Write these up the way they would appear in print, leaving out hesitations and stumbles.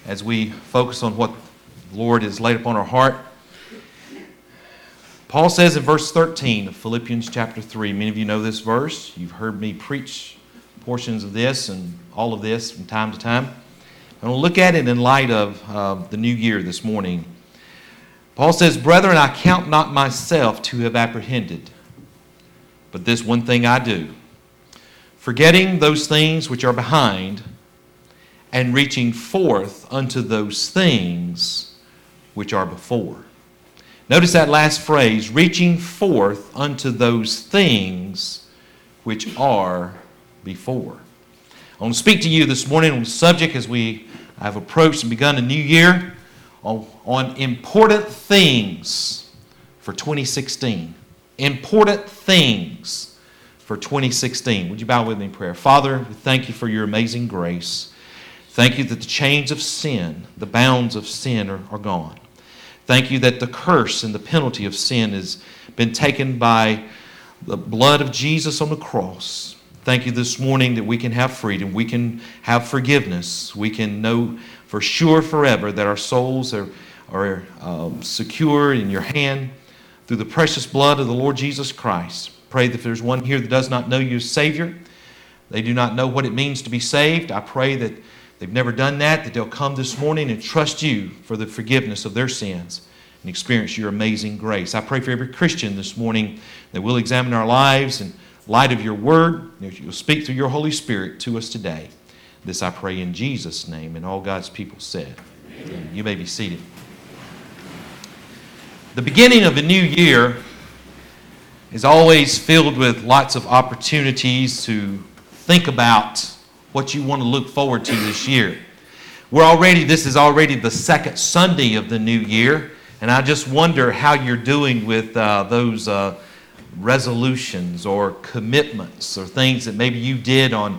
as we focus on what the Lord has laid upon our heart. Paul says in verse 13 of Philippians chapter 3, many of you know this verse. You've heard me preach portions of this and all of this from time to time. I'm going to look at it in light of the new year this morning. Paul says, "Brethren, I count not myself to have apprehended, but this one thing I do, forgetting those things which are behind, and reaching forth unto those things which are before." Notice that last phrase, reaching forth unto those things which are before. I want to speak to you this morning on the subject as we have approached and begun a new year on important things for 2016. Important things for 2016. Would you bow with me in prayer? Father, we thank you for your amazing grace. Thank you that the chains of sin, the bounds of sin are gone. Thank you that the curse and the penalty of sin has been taken by the blood of Jesus on the cross. Thank you this morning that we can have freedom, we can have forgiveness, we can know for sure forever that our souls are secure in your hand through the precious blood of the Lord Jesus Christ. Pray that if there's one here that does not know you as Savior, they do not know what it means to be saved, I pray that they've never done that they'll come this morning and trust you for the forgiveness of their sins and experience your amazing grace. I pray for every Christian this morning that we'll examine our lives in light of your word. You'll speak through your Holy Spirit to us today. This I pray in Jesus' name, and all God's people said. Amen. You may be seated. The beginning of a new year is always filled with lots of opportunities to think about what you want to look forward to this year. This is already the second Sunday of the new year, and I just wonder how you're doing with those resolutions or commitments or things that maybe you did on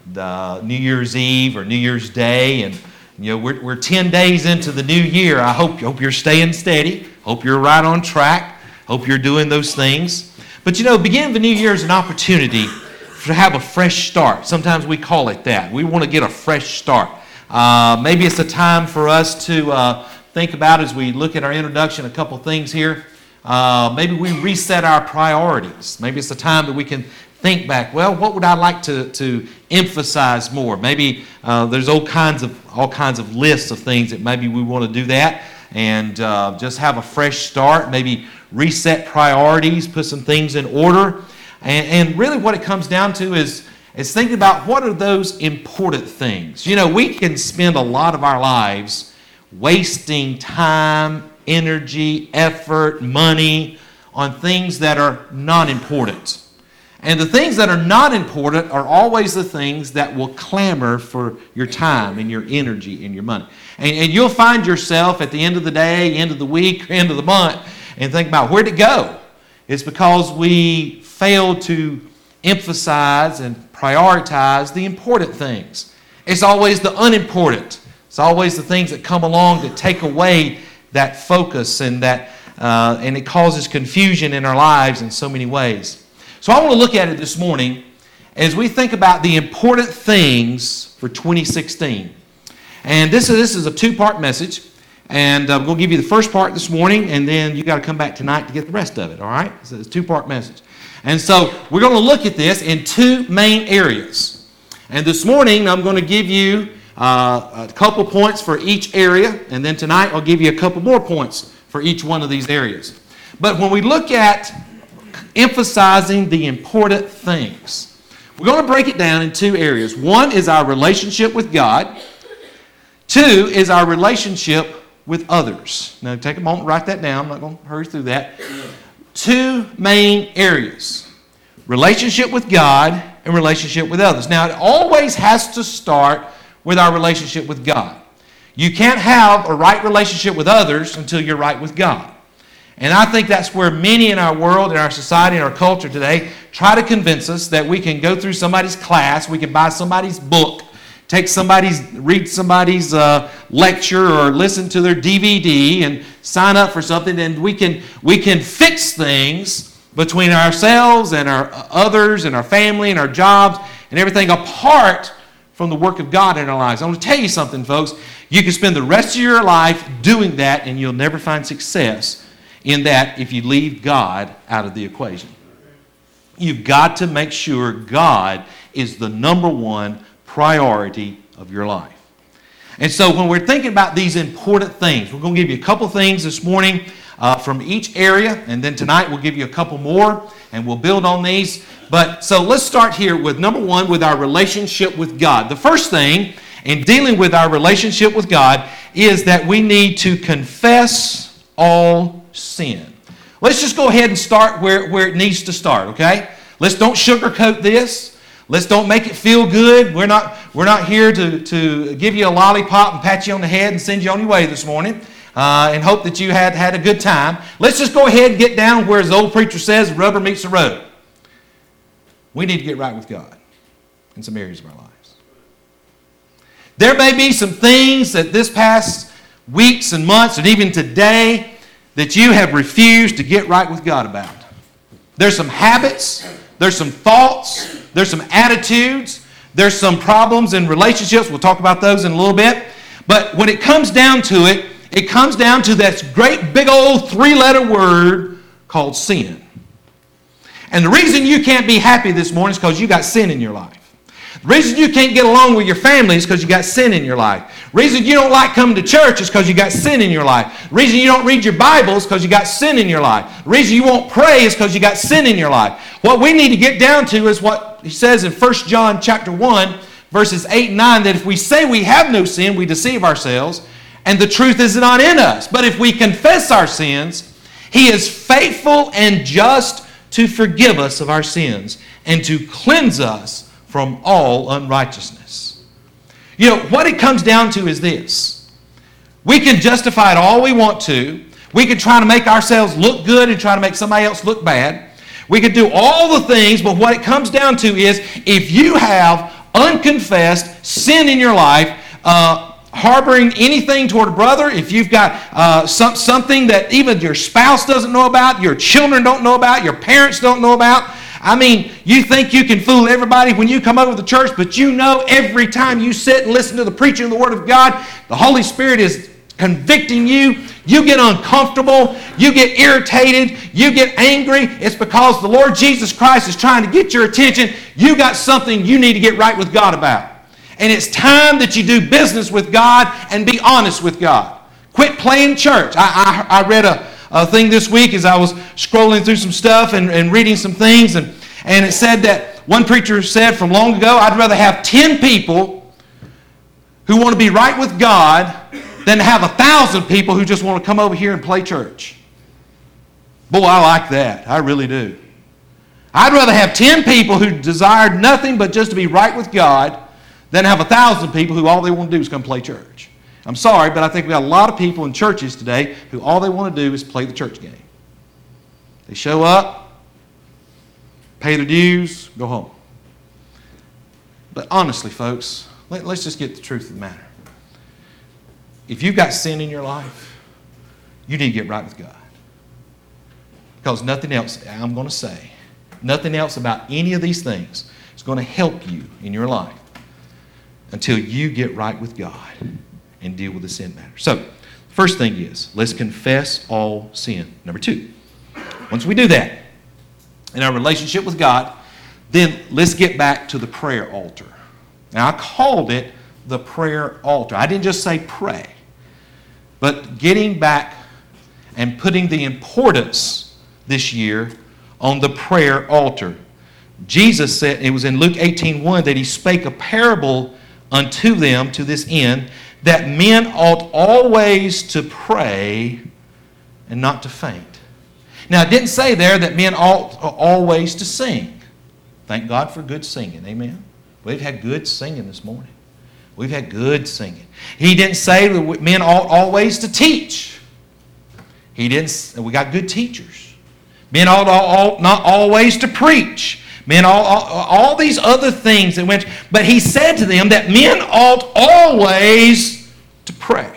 the New Year's Eve or New Year's Day. And we're 10 days into the new year. I hope you're staying steady. Hope you're right on track. Hope you're doing those things. But beginning of the new year is an opportunity to have a fresh start. Sometimes we call it that. We want to get a fresh start. Maybe it's a time for us to think about, as we look at our introduction, a couple things here. Maybe we reset our priorities. Maybe it's a time that we can think back, well, what would I like to emphasize more? Maybe there's all kinds of lists of things that maybe we want to do that and just have a fresh start, maybe reset priorities, put some things in order. And really what it comes down to is thinking about what are those important things. We can spend a lot of our lives wasting time, energy, effort, money on things that are not important. And the things that are not important are always the things that will clamor for your time and your energy and your money. And you'll find yourself at the end of the day, end of the week, end of the month, and think about where'd it go? It's because we fail to emphasize and prioritize the important things. It's always the unimportant. It's always the things that come along that take away that focus and and it causes confusion in our lives in so many ways. So I want to look at it this morning as we think about the important things for 2016. And this is a two-part message. And I'm going to give you the first part this morning, and then you got to come back tonight to get the rest of it, all right? So it's a two-part message. And so we're going to look at this in two main areas. And this morning, I'm going to give you a couple points for each area, and then tonight I'll give you a couple more points for each one of these areas. But when we look at emphasizing the important things, we're going to break it down in two areas. One is our relationship with God. Two is our relationship with others. Now take a moment, write that down. I'm not going to hurry through that. Two main areas: relationship with God and relationship with others. Now it always has to start with our relationship with God. You can't have a right relationship with others until you're right with God. And I think that's where many in our world, in our society, in our culture today, try to convince us that we can go through somebody's class, we can buy somebody's book, read somebody's lecture or listen to their DVD and sign up for something, and we can fix things between ourselves and our others and our family and our jobs and everything apart from from the work of God in our lives. I want to tell you something, folks. You can spend the rest of your life doing that, and you'll never find success in that if you leave God out of the equation. You've got to make sure God is the number one priority of your life. And so when we're thinking about these important things, we're going to give you a couple things this morning from each area, and then tonight we'll give you a couple more, and we'll build on these. But so let's start here with number one, with our relationship with God. The first thing in dealing with our relationship with God is that we need to confess all sin. Let's just go ahead and start where it needs to start, okay? Let's don't sugarcoat this. Let's don't make it feel good. We're not here to give you a lollipop and pat you on the head and send you on your way this morning and hope that you had a good time. Let's just go ahead and get down where, as the old preacher says, the rubber meets the road. We need to get right with God in some areas of our lives. There may be some things that this past weeks and months and even today that you have refused to get right with God about. There's some habits, there's some thoughts, there's some attitudes, there's some problems in relationships. We'll talk about those in a little bit. But when it comes down to it, it comes down to that great big old three-letter word called sin. And the reason you can't be happy this morning is because you got sin in your life. The reason you can't get along with your family is because you got sin in your life. The reason you don't like coming to church is because you got sin in your life. The reason you don't read your Bible is because you got sin in your life. The reason you won't pray is because you got sin in your life. What we need to get down to is what he says in 1 John chapter 1, verses 8 and 9, that if we say we have no sin, we deceive ourselves, and the truth is not in us. But if we confess our sins, he is faithful and just to forgive us of our sins and to cleanse us from all unrighteousness. You know, what it comes down to is this. We can justify it all we want to. We can try to make ourselves look good and try to make somebody else look bad. We can do all the things, but what it comes down to is if you have unconfessed sin in your life, harboring anything toward a brother, if you've got something that even your spouse doesn't know about, your children don't know about, your parents don't know about, I mean, you think you can fool everybody when you come over to the church, but you know every time you sit and listen to the preaching of the Word of God, the Holy Spirit is convicting you. You get uncomfortable. You get irritated. You get angry. It's because the Lord Jesus Christ is trying to get your attention. You got something you need to get right with God about. And it's time that you do business with God and be honest with God. Quit playing church. I read a thing this week as I was scrolling through some stuff and reading some things, and it said that one preacher said from long ago, I'd rather have 10 people who want to be right with God than to have 1,000 people who just want to come over here and play church. Boy, I like that. I really do. I'd rather have 10 people who desired nothing but just to be right with God than have 1,000 people who all they want to do is come play church. I'm sorry, but I think we got a lot of people in churches today who all they want to do is play the church game. They show up, pay their dues, go home. But honestly, folks, let's just get the truth of the matter. If you've got sin in your life, you need to get right with God. Because nothing else, I'm going to say, nothing else about any of these things is going to help you in your life until you get right with God and deal with the sin matter. So, first thing is, let's confess all sin. Number two, once we do that in our relationship with God, then let's get back to the prayer altar. Now, I called it the prayer altar. I didn't just say pray, but getting back and putting the importance this year on the prayer altar. Jesus said, it was in Luke 18:1, that he spake a parable unto them to this end, that men ought always to pray and not to faint. Now, it didn't say there that men ought always to sing. Thank God for good singing. Amen. We've had good singing this morning. We've had good singing. He didn't say that men ought always to teach. He didn't. We got good teachers. Men ought not always to preach. Men all these other things that went. But he said to them that men ought always to pray.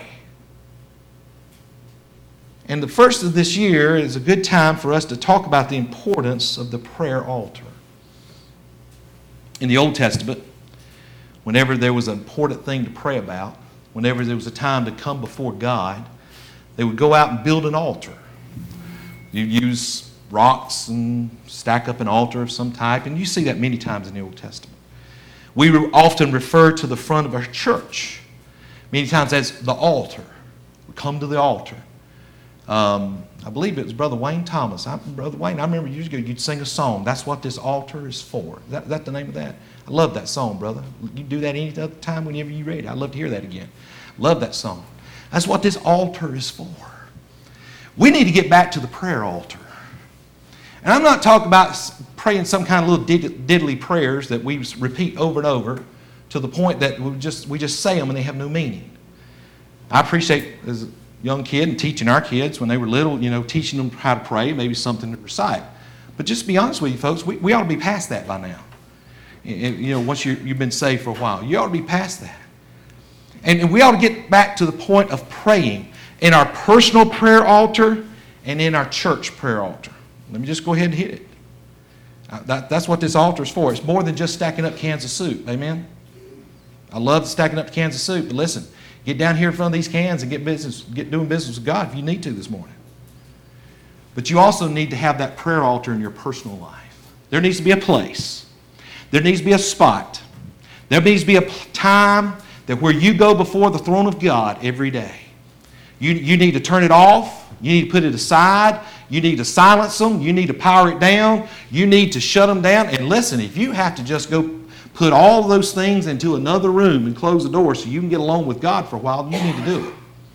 And the first of this year is a good time for us to talk about the importance of the prayer altar. In the Old Testament, whenever there was an important thing to pray about, whenever there was a time to come before God, they would go out and build an altar. You use rocks and stack up an altar of some type, and you see that many times in the Old Testament. We often refer to the front of our church many times as the altar. We come to the altar. I believe it was Brother Wayne Thomas. Brother Wayne, I remember years ago you'd sing a song. That's what this altar is for. Is that the name of that? I love that song, brother. You do that any other time whenever you're ready. I'd love to hear that again. Love that song. That's what this altar is for. We need to get back to the prayer altar. And I'm not talking about praying some kind of little diddly prayers that we repeat over and over to the point that we just say them and they have no meaning. I appreciate, as a young kid and teaching our kids when they were little, teaching them how to pray, maybe something to recite. But just to be honest with you folks, we ought to be past that by now. Once you've been saved for a while, you ought to be past that. And we ought to get back to the point of praying in our personal prayer altar and in our church prayer altar. Let me just go ahead and hit it. That's what this altar is for. It's more than just stacking up cans of soup. Amen? I love stacking up the cans of soup, but listen, get down here in front of these cans and get doing business with God if you need to this morning. But you also need to have that prayer altar in your personal life. There needs to be a place. There needs to be a spot. There needs to be a time that where you go before the throne of God every day. You need to turn it off. You need to put it aside. You need to silence them. You need to power it down. You need to shut them down. And listen, if you have to just go put all those things into another room and close the door so you can get alone with God for a while, you need to do it.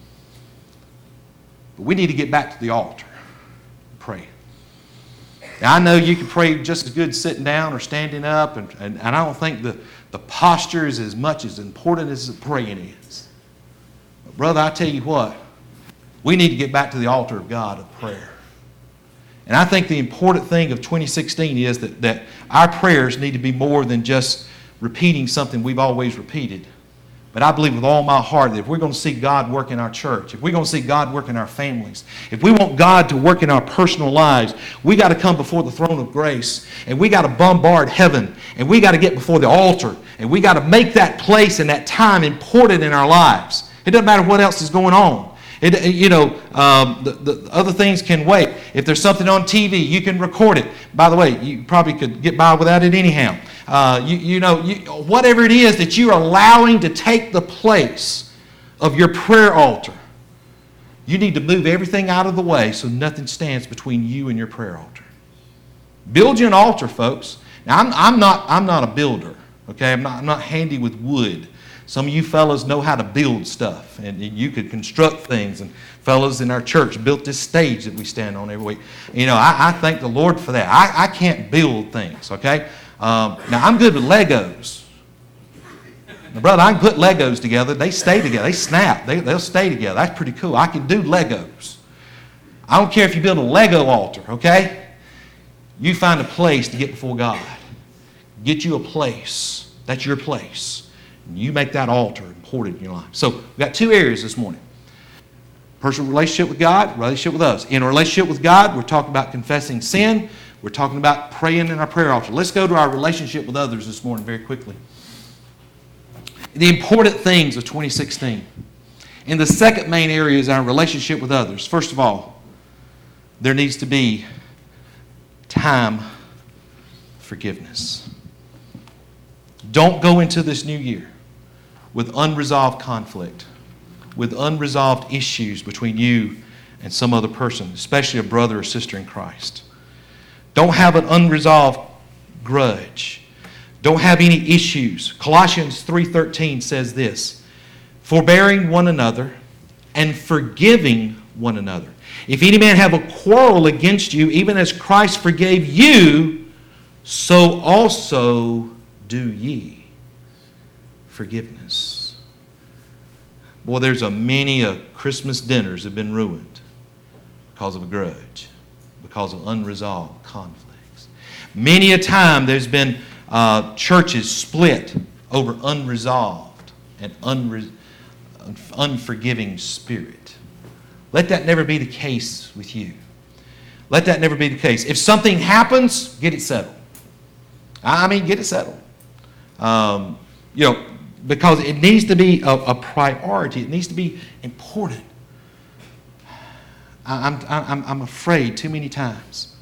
But we need to get back to the altar and pray. Now, I know you can pray just as good sitting down or standing up, and I don't think the posture is as much as important as the praying is. But brother, I tell you what, we need to get back to the altar of God of prayer. And I think the important thing of 2016 is that our prayers need to be more than just repeating something we've always repeated. But I believe with all my heart that if we're going to see God work in our church, if we're going to see God work in our families, if we want God to work in our personal lives, we got to come before the throne of grace, and we got to bombard heaven, and we got to get before the altar, and we got to make that place and that time important in our lives. It doesn't matter what else is going on. The other things can wait. If there's something on TV, you can record it. By the way, you probably could get by without it anyhow. Whatever it is that you're allowing to take the place of your prayer altar, you need to move everything out of the way so nothing stands between you and your prayer altar. Build you an altar, folks. Now, I'm not a builder. Okay, I'm not handy with wood. Some of you fellas know how to build stuff, and you could construct things. And fellas in our church built this stage that we stand on every week. I thank the Lord for that. I can't build things, okay? Now, I'm good with Legos. Now, brother, I can put Legos together. They stay together. They snap. They'll stay together. That's pretty cool. I can do Legos. I don't care if you build a Lego altar, okay? You find a place to get before God. Get you a place. That's your place. You make that altar important in your life. So we've got two areas this morning. Personal relationship with God, relationship with us. In a relationship with God, we're talking about confessing sin. We're talking about praying in our prayer altar. Let's go to our relationship with others this morning very quickly. The important things of 2016. And the second main area is our relationship with others. First of all, there needs to be time forgiveness. Don't go into this new year with unresolved conflict, with unresolved issues between you and some other person, especially a brother or sister in Christ. Don't have an unresolved grudge. Don't have any issues. Colossians 3:13 says this, forbearing one another and forgiving one another. If any man have a quarrel against you, even as Christ forgave you, so also do ye. Forgiveness. Boy, there's many Christmas dinners have been ruined because of a grudge, because of unresolved conflicts. Many a time there's been churches split over unresolved and unforgiving spirit. Let that never be the case with you. Let that never be the case. If something happens, get it settled. Get it settled. because it needs to be a priority. It needs to be important. I'm afraid too many times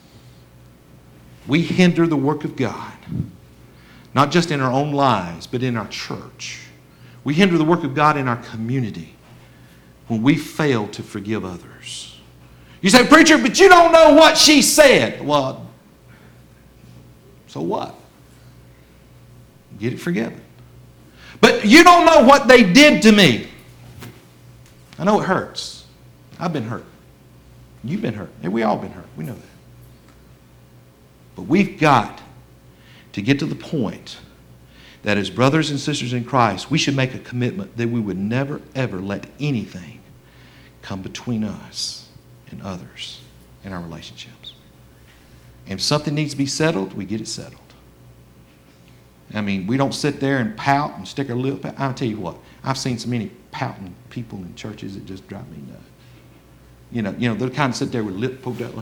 we hinder the work of God, not just in our own lives, but in our church. We hinder the work of God in our community when we fail to forgive others. You say, preacher, but you don't know what she said. Well, so what? Get it forgiven. But you don't know what they did to me. I know it hurts. I've been hurt. You've been hurt. And we all been hurt. We know that. But we've got to get to the point that as brothers and sisters in Christ, we should make a commitment that we would never, ever let anything come between us and others in our relationships. And if something needs to be settled, we get it settled. I mean, we don't sit there and pout and stick our lip out. I'll tell you what, I've seen so many pouting people in churches that just drive me nuts. You know, they'll kind of sit there with lip poked out.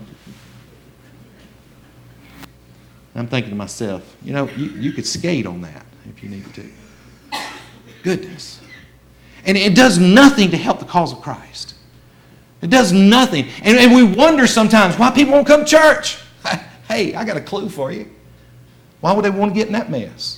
I'm thinking to myself, you could skate on that if you needed to. Goodness. And it does nothing to help the cause of Christ. It does nothing. And we wonder sometimes why people won't come to church. Hey, I got a clue for you. Why would they want to get in that mess?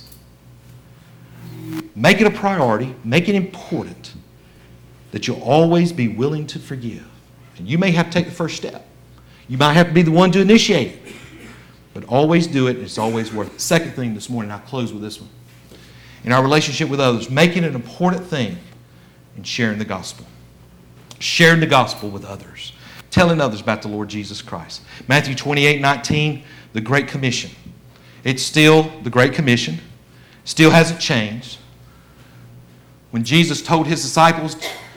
Make it a priority. Make it important that you'll always be willing to forgive. And you may have to take the first step. You might have to be the one to initiate it. But always do it. It's always worth it. Second thing this morning, I'll close with this one. In our relationship with others, making it an important thing in sharing the gospel. Sharing the gospel with others. Telling others about the Lord Jesus Christ. Matthew 28:19, the Great Commission. It's still the Great Commission. Still hasn't changed. When Jesus told his disciples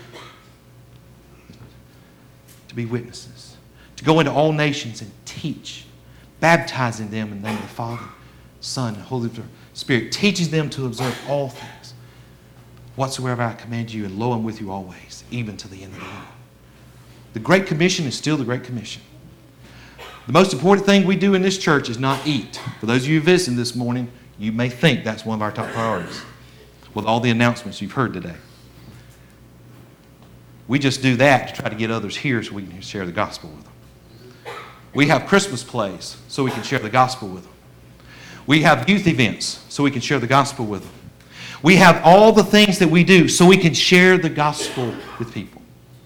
to be witnesses, to go into all nations and teach, baptizing them in the name of the Father, Son, and Holy Spirit, teaches them to observe all things, whatsoever I command you, and lo, I'm with you always, even to the end of the world. The Great Commission is still the Great Commission. The most important thing we do in this church is not eat. For those of you visiting this morning, you may think that's one of our top priorities with all the announcements you've heard today. We just do that to try to get others here so we can share the gospel with them. We have Christmas plays so we can share the gospel with them. We have youth events so we can share the gospel with them. We have all the things that we do so we can share the gospel with people.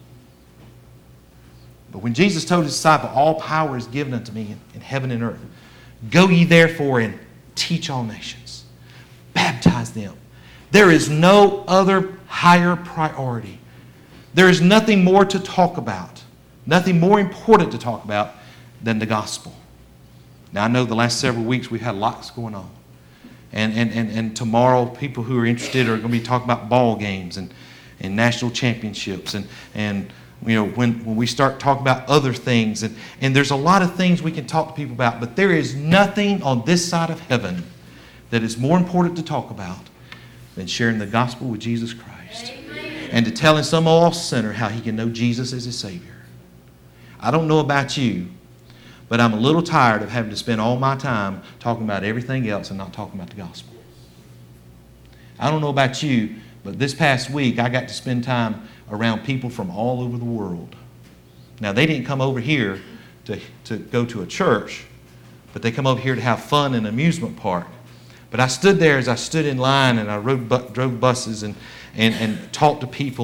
But when Jesus told his disciples, all power is given unto me in heaven and earth. Go ye therefore and teach all nations. Baptize them. There is no other higher priority. There is nothing more to talk about, nothing more important to talk about than the gospel. Now, I know the last several weeks we've had lots going on. And tomorrow, people who are interested are going to be talking about ball games and national championships. And when we start talking about other things. And there's a lot of things we can talk to people about. But there is nothing on this side of heaven that is more important to talk about than sharing the gospel with Jesus Christ. And to telling some lost sinner how he can know Jesus as his Savior. I don't know about you, but I'm a little tired of having to spend all my time talking about everything else and not talking about the gospel. I don't know about you, but this past week I got to spend time around people from all over the world. Now, they didn't come over here to go to a church, but they come over here to have fun in an amusement park. But I stood there as I stood in line and I drove buses and talked to people.